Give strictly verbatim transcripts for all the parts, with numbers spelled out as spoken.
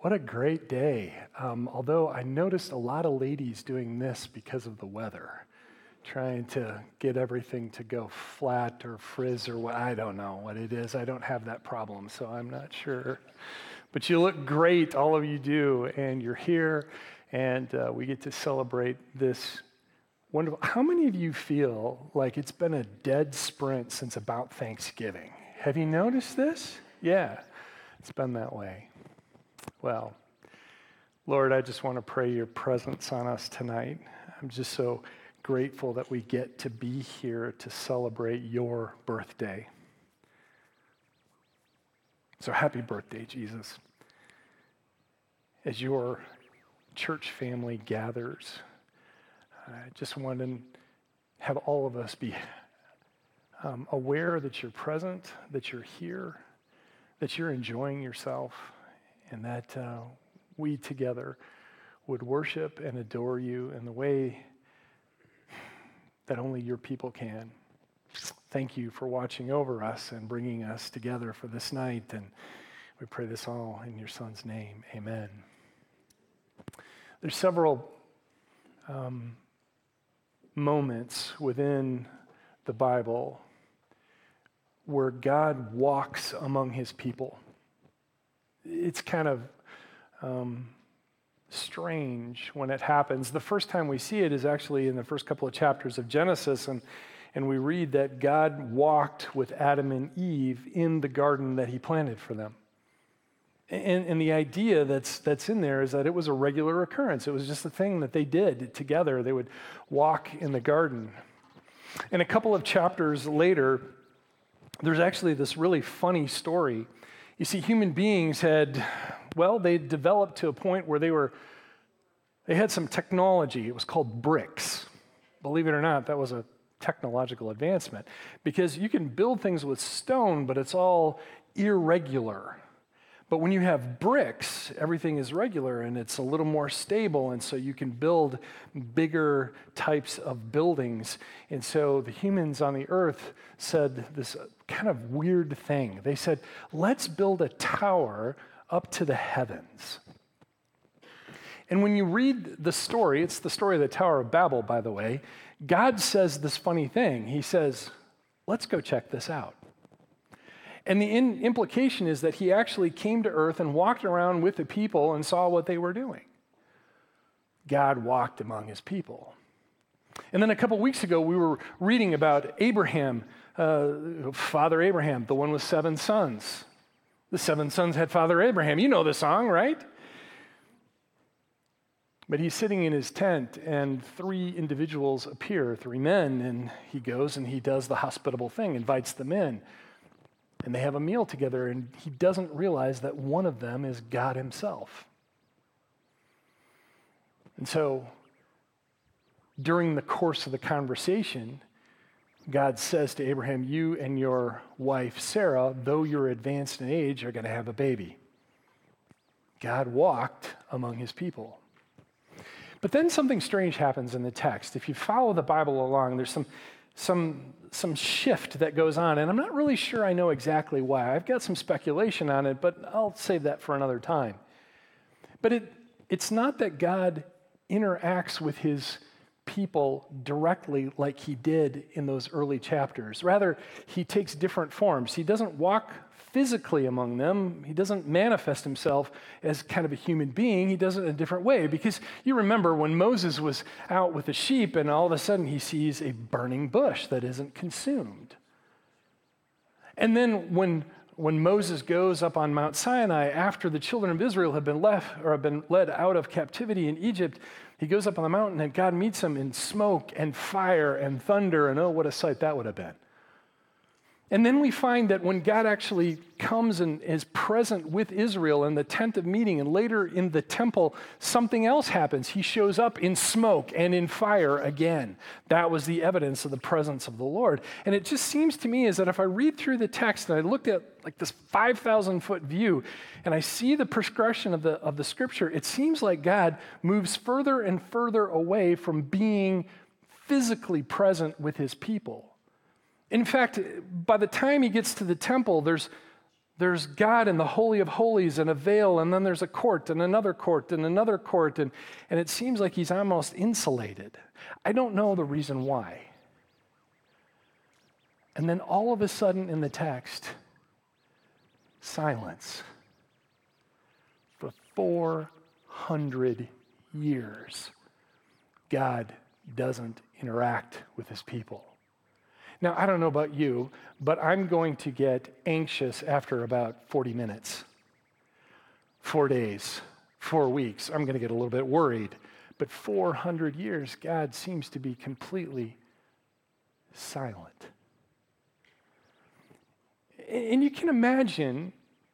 What a great day. Um, although I noticed a lot of ladies doing this because of the weather, trying to get everything to go flat or frizz or what, I don't know what it is. I don't have that problem, so I'm not sure. But you look great, all of you do, and you're here, and uh, we get to celebrate this wonderful. How many of you feel like it's been a dead sprint since about Thanksgiving? Have you noticed this? Yeah, it's been that way. Well, Lord, I just want to pray your presence on us tonight. I'm just so grateful that we get to be here to celebrate your birthday. So happy birthday, Jesus. As your church family gathers, I just want to have all of us be um, aware that you're present, that you're here, that you're enjoying yourself, and that uh, we together would worship and adore you in the way that only your people can. Thank you for watching over us and bringing us together for this night, and we pray this all in your Son's name. Amen. There's several um, moments within the Bible where God walks among his people. It's kind of um, strange when it happens. The first time we see it is actually in the first couple of chapters of Genesis, and, and we read that God walked with Adam and Eve in the garden that he planted for them. And, and the idea that's, that's in there is that it was a regular occurrence. It was just a thing that they did together. They would walk in the garden. And a couple of chapters later, there's actually this really funny story. You see, human beings had, well, they developed to a point where they were, they had some technology. It was called bricks. Believe it or not, that was a technological advancement, because you can build things with stone, but it's all irregular. But when you have bricks, everything is regular and it's a little more stable, and so you can build bigger types of buildings. And so the humans on the earth said this kind of weird thing. They said, let's build a tower up to the heavens. And when you read the story, it's the story of the Tower of Babel, by the way, God says this funny thing. He says, let's go check this out. And the in- implication is that he actually came to earth and walked around with the people and saw what they were doing. God walked among his people. And then a couple weeks ago, we were reading about Abraham, uh, Father Abraham, the one with seven sons. The seven sons had Father Abraham. You know the song, right? But he's sitting in his tent, and three individuals appear, three men, and he goes and he does the hospitable thing, invites them in. And they have a meal together, and he doesn't realize that one of them is God himself. And so, during the course of the conversation, God says to Abraham, you and your wife, Sarah, though you're advanced in age, are going to have a baby. God walked among his people. But then something strange happens in the text. If you follow the Bible along, there's some some some shift that goes on, and I'm not really sure I know exactly why. I've got some speculation on it, but I'll save that for another time. But it it's not that God interacts with his people directly like he did in those early chapters. Rather, he takes different forms. He doesn't walk physically among them. He doesn't manifest himself as kind of a human being. He does it in a different way, because you remember when Moses was out with the sheep and all of a sudden he sees a burning bush that isn't consumed. And then when when Moses goes up on Mount Sinai after the children of Israel have been left or have been led out of captivity in Egypt, he goes up on the mountain and God meets him in smoke and fire and thunder, and oh, what a sight that would have been. And then we find that when God actually comes and is present with Israel in the tent of meeting, and later in the temple, something else happens. He shows up in smoke and in fire again. That was the evidence of the presence of the Lord. And it just seems to me is that if I read through the text and I looked at like this five thousand foot view and I see the progression of the, of the scripture, it seems like God moves further and further away from being physically present with his people. In fact, by the time he gets to the temple, there's There's God in the Holy of Holies and a veil, and then there's a court and another court and another court, and, and it seems like he's almost insulated. I don't know the reason why. And then all of a sudden in the text, silence. For four hundred years, God doesn't interact with his people. Now, I don't know about you, but I'm going to get anxious after about forty minutes. Four days, four weeks, I'm going to get a little bit worried. But four hundred years, God seems to be completely silent. And you can imagine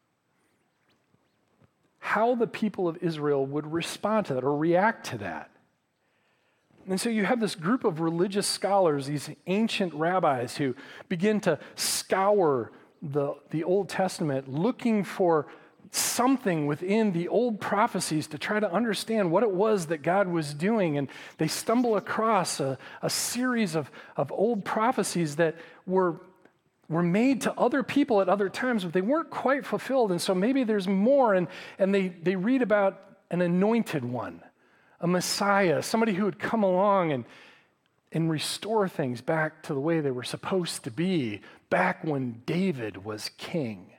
how the people of Israel would respond to that or react to that. And so you have this group of religious scholars, these ancient rabbis who begin to scour the, the Old Testament, looking for something within the old prophecies to try to understand what it was that God was doing. And they stumble across a, a series of, of old prophecies that were, were made to other people at other times, but they weren't quite fulfilled. And so maybe there's more, and, and they, they read about an anointed one, a Messiah, somebody who would come along and, and restore things back to the way they were supposed to be, back when David was king.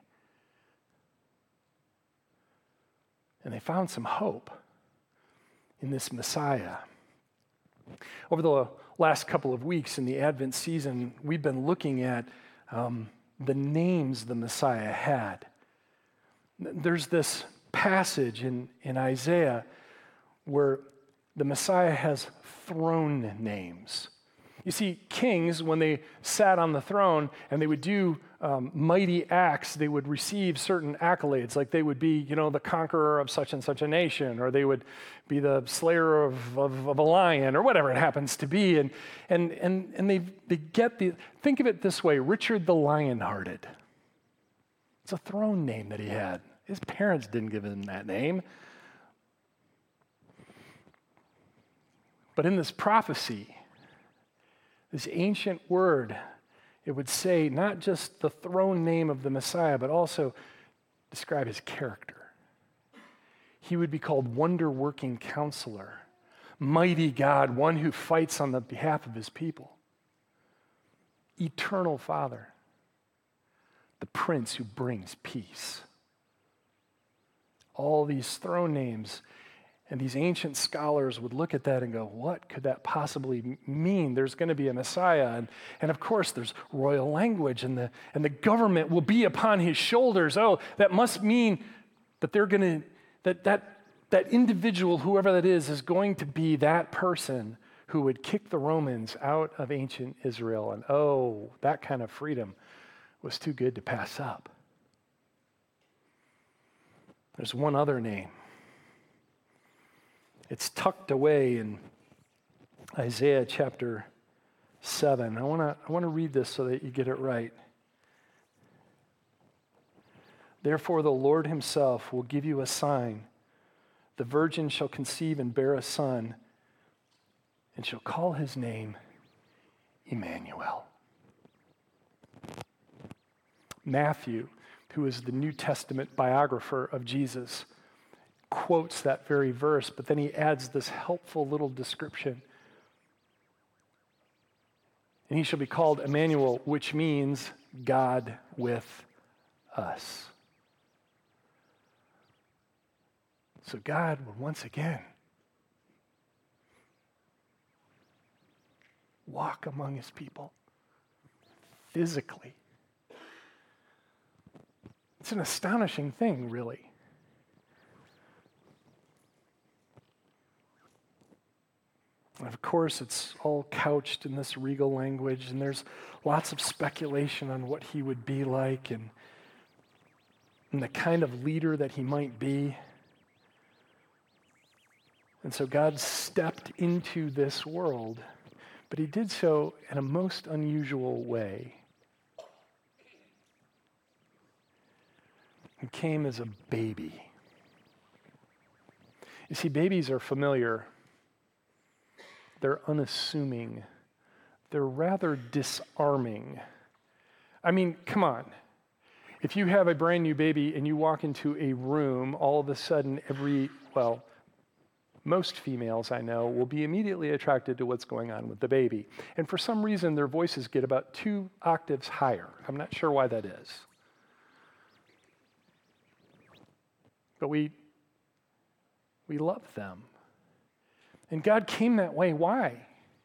And they found some hope in this Messiah. Over the last couple of weeks in the Advent season, we've been looking at um, the names the Messiah had. There's this passage in, in Isaiah where the Messiah has throne names. You see, kings, when they sat on the throne and they would do um, mighty acts, they would receive certain accolades, like they would be, you know, the conqueror of such and such a nation, or they would be the slayer of, of, of a lion, or whatever it happens to be. And and and and they they get the, think of it this way, Richard the Lionhearted. It's a throne name that he had. His parents didn't give him that name. But in this prophecy, this ancient word, it would say not just the throne name of the Messiah, but also describe his character. He would be called Wonder-Working Counselor, Mighty God, one who fights on the behalf of his people, Eternal Father, the Prince who brings peace. All these throne names. And these ancient scholars would look at that and go, what could that possibly mean? There's going to be a Messiah. And, and of course, there's royal language, and the, and the government will be upon his shoulders. Oh, that must mean that they're going to, that, that, that individual, whoever that is, is going to be that person who would kick the Romans out of ancient Israel. And oh, that kind of freedom was too good to pass up. There's one other name. It's tucked away in Isaiah chapter seven. I want to I want to read this so that you get it right. Therefore, the Lord himself will give you a sign. The virgin shall conceive and bear a son, and shall call his name Emmanuel. Matthew, who is the New Testament biographer of Jesus, quotes that very verse, but then he adds this helpful little description. And he shall be called Emmanuel, which means God with us. So God would once again walk among his people physically. It's an astonishing thing, really. And of course, it's all couched in this regal language, and there's lots of speculation on what he would be like and, and the kind of leader that he might be. And so God stepped into this world, but he did so in a most unusual way. He came as a baby. You see, babies are familiar. They're unassuming. They're rather disarming. I mean, come on. If you have a brand new baby and you walk into a room, all of a sudden every, well, most females I know will be immediately attracted to what's going on with the baby. And for some reason, their voices get about two octaves higher. I'm not sure why that is. But we, we love them. And God came that way. Why?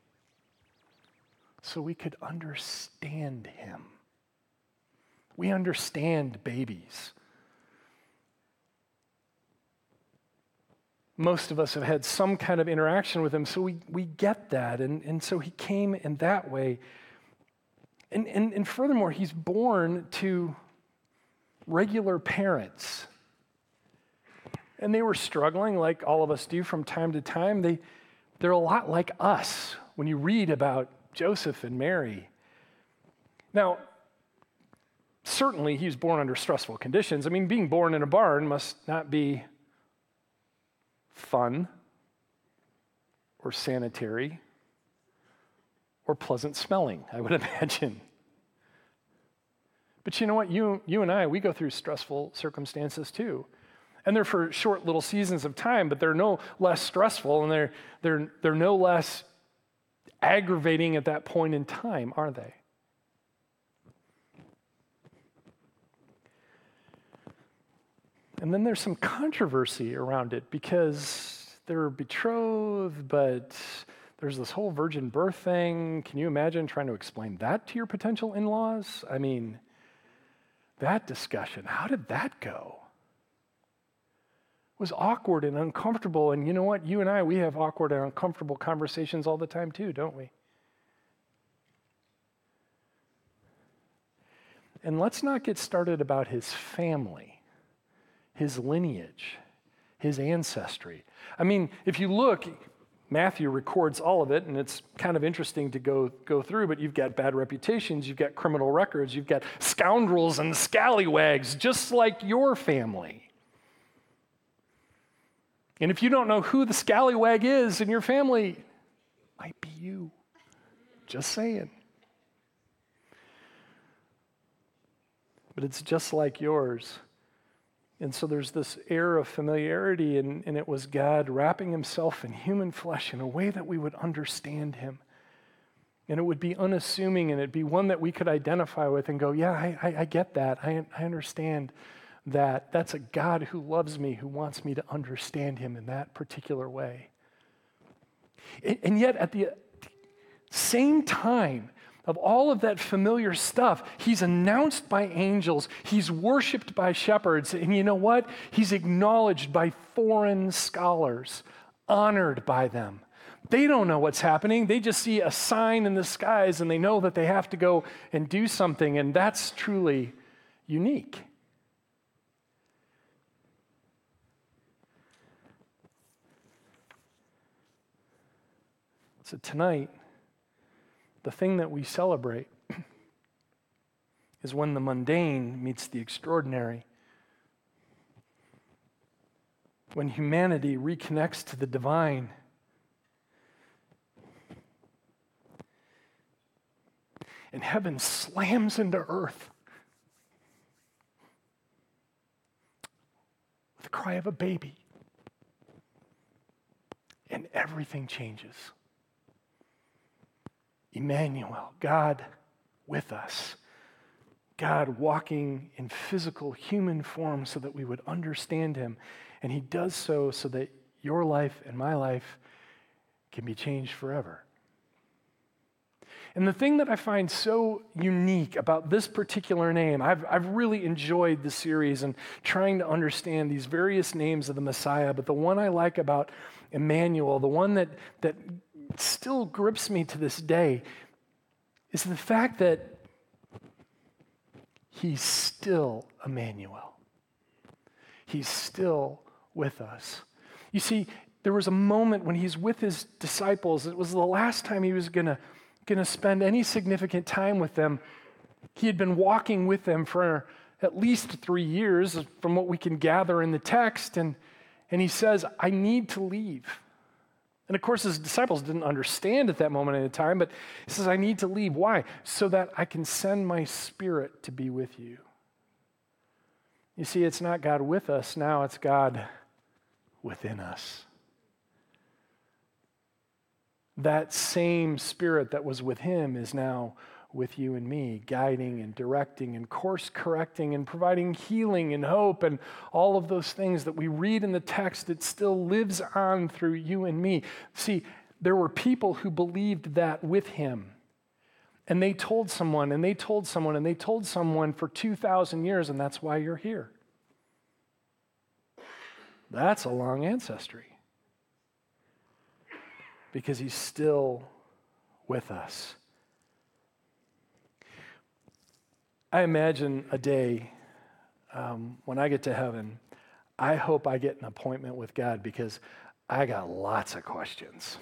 So we could understand him. We understand babies. Most of us have had some kind of interaction with him, so we, we get that. And, and so he came in that way. And, and, and furthermore, he's born to regular parents. And they were struggling like all of us do from time to time. They, they're a lot like us when you read about Joseph and Mary. Now, certainly he was born under stressful conditions. I mean, being born in a barn must not be fun or sanitary or pleasant smelling, I would imagine. But you know what? You, you and I, we go through stressful circumstances too. And they're for short little seasons of time, but they're no less stressful and they're, they're, they're no less aggravating at that point in time, are they? And then there's some controversy around it because they're betrothed, but there's this whole virgin birth thing. Can you imagine trying to explain that to your potential in-laws? I mean, that discussion, how did that go? It was awkward and uncomfortable. And you know what? You and I, we have awkward and uncomfortable conversations all the time too, don't we? And let's not get started about his family. His lineage, his ancestry. I mean, if you look, Matthew records all of it, and it's kind of interesting to go, go through, but you've got bad reputations, you've got criminal records, you've got scoundrels and scallywags, just like your family. And if you don't know who the scallywag is in your family, it might be you. Just saying. But it's just like yours. And so there's this air of familiarity, and, and it was God wrapping himself in human flesh in a way that we would understand him. And it would be unassuming, and it'd be one that we could identify with and go, yeah, I, I, I get that. I, I understand that. That's a God who loves me, who wants me to understand him in that particular way. And, and yet at the same time, of all of that familiar stuff, he's announced by angels, he's worshiped by shepherds, and you know what? He's acknowledged by foreign scholars, honored by them. They don't know what's happening. They just see a sign in the skies and they know that they have to go and do something, and that's truly unique. So tonight, the thing that we celebrate is when the mundane meets the extraordinary. When humanity reconnects to the divine. And heaven slams into earth with the cry of a baby. And everything changes. Emmanuel, God with us. God walking in physical human form so that we would understand him. And he does so so that your life and my life can be changed forever. And the thing that I find so unique about this particular name, I've, I've really enjoyed the series and trying to understand these various names of the Messiah, but the one I like about Emmanuel, the one that, that still grips me to this day, is the fact that he's still Emmanuel. He's still with us. You see, there was a moment when he's with his disciples. It was the last time he was going to going to spend any significant time with them. He had been walking with them for at least three years from what we can gather in the text. And, and he says, I need to leave. And of course, his disciples didn't understand at that moment in time, but he says, I need to leave. Why? So that I can send my spirit to be with you. You see, it's not God with us now, it's God within us. That same Spirit that was with him is now with you and me, guiding and directing and course correcting and providing healing and hope and all of those things that we read in the text. It still lives on through you and me. See, there were people who believed that with him. And they told someone, and they told someone, and they told someone for two thousand years, and that's why you're here. That's a long ancestry. Because he's still with us. I imagine a day um, when I get to heaven, I hope I get an appointment with God because I got lots of questions.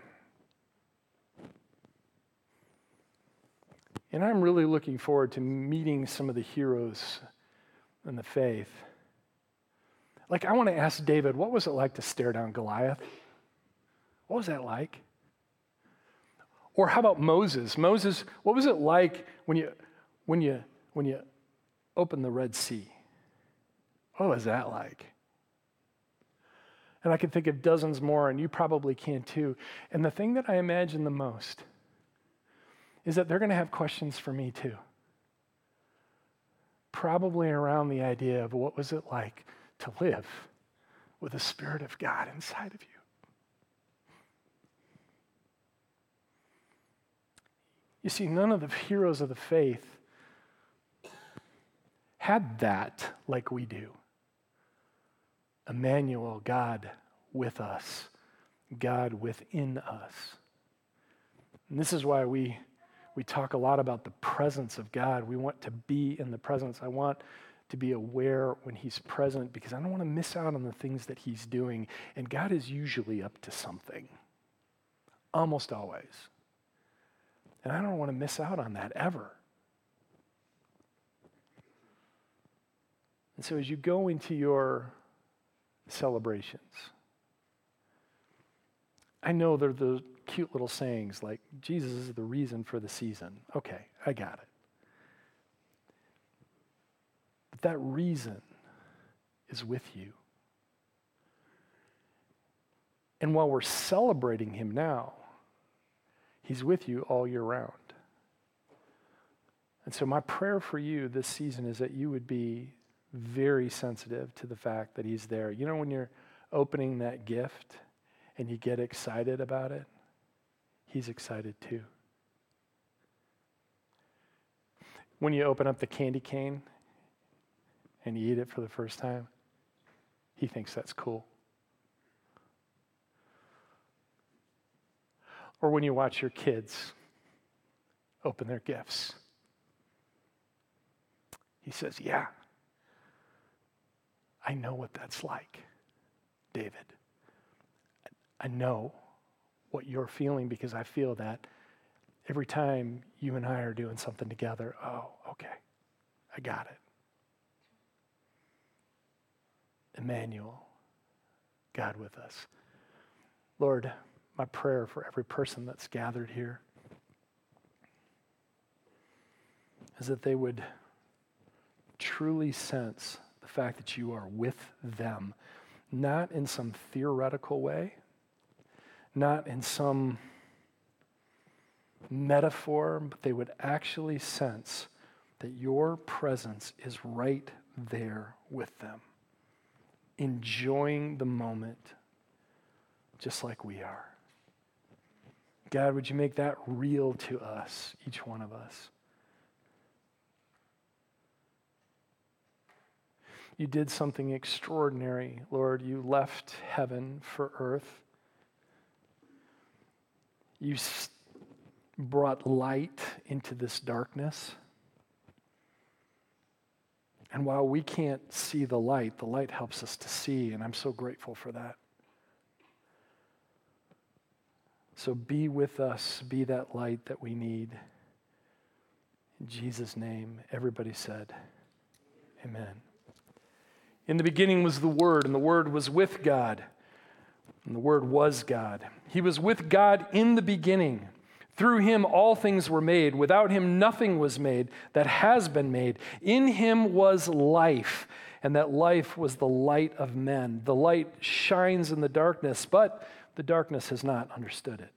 And I'm really looking forward to meeting some of the heroes in the faith. Like, I want to ask David, what was it like to stare down Goliath? What was that like? Or how about Moses? Moses, what was it like when you when you when you opened the Red Sea? What was that like? And I can think of dozens more, and you probably can too. And the thing that I imagine the most is that they're going to have questions for me too. Probably around the idea of what was it like to live with the Spirit of God inside of you. You see, none of the heroes of the faith had that like we do. Emmanuel, God with us, God within us. And this is why we we talk a lot about the presence of God. We want to be in the presence. I want to be aware when he's present because I don't want to miss out on the things that he's doing. And God is usually up to something, almost always. And I don't want to miss out on that ever. And so as you go into your celebrations, I know they're the cute little sayings like, Jesus is the reason for the season. Okay, I got it. But that reason is with you. And while we're celebrating him now, he's with you all year round. And so my prayer for you this season is that you would be very sensitive to the fact that he's there. You know, when you're opening that gift and you get excited about it, he's excited too. When you open up the candy cane and you eat it for the first time, he thinks that's cool. Or when you watch your kids open their gifts, he says, yeah, I know what that's like, David. I know what you're feeling because I feel that every time you and I are doing something together. Oh, okay, I got it. Emmanuel, God with us. Lord, my prayer for every person that's gathered here is that they would truly sense the fact that you are with them, not in some theoretical way, not in some metaphor, but they would actually sense that your presence is right there with them, enjoying the moment just like we are. God, would you make that real to us, each one of us? You did something extraordinary, Lord. You left heaven for earth. You brought light into this darkness. And while we can't see the light, the light helps us to see, and I'm so grateful for that. So be with us, be that light that we need. In Jesus' name, everybody said, amen. In the beginning was the Word, and the Word was with God, and the Word was God. He was with God in the beginning. Through him all things were made. Without him nothing was made that has been made. In him was life, and that life was the light of men. The light shines in the darkness, but the darkness has not understood it.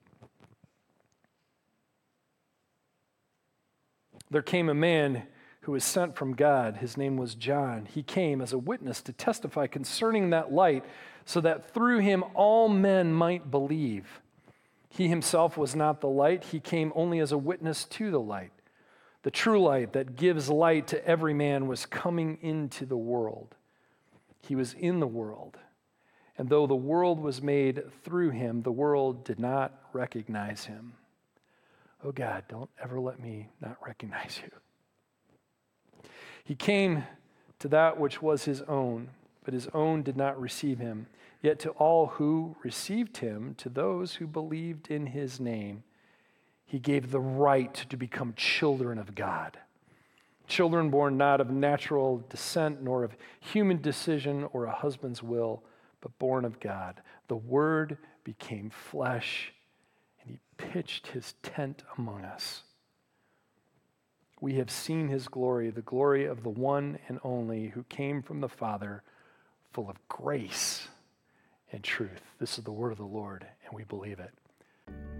There came a man who was sent from God. His name was John. He came as a witness to testify concerning that light, so that through him all men might believe. He himself was not the light. He came only as a witness to the light. The true light that gives light to every man was coming into the world. He was in the world, and though the world was made through him, the world did not recognize him. Oh God, don't ever let me not recognize you. He came to that which was his own, but his own did not receive him. Yet to all who received him, to those who believed in his name, he gave the right to become children of God. Children born not of natural descent, nor of human decision or a husband's will, but born of God. The Word became flesh, and he pitched his tent among us. We have seen his glory, the glory of the one and only who came from the Father, full of grace and truth. This is the word of the Lord, and we believe it.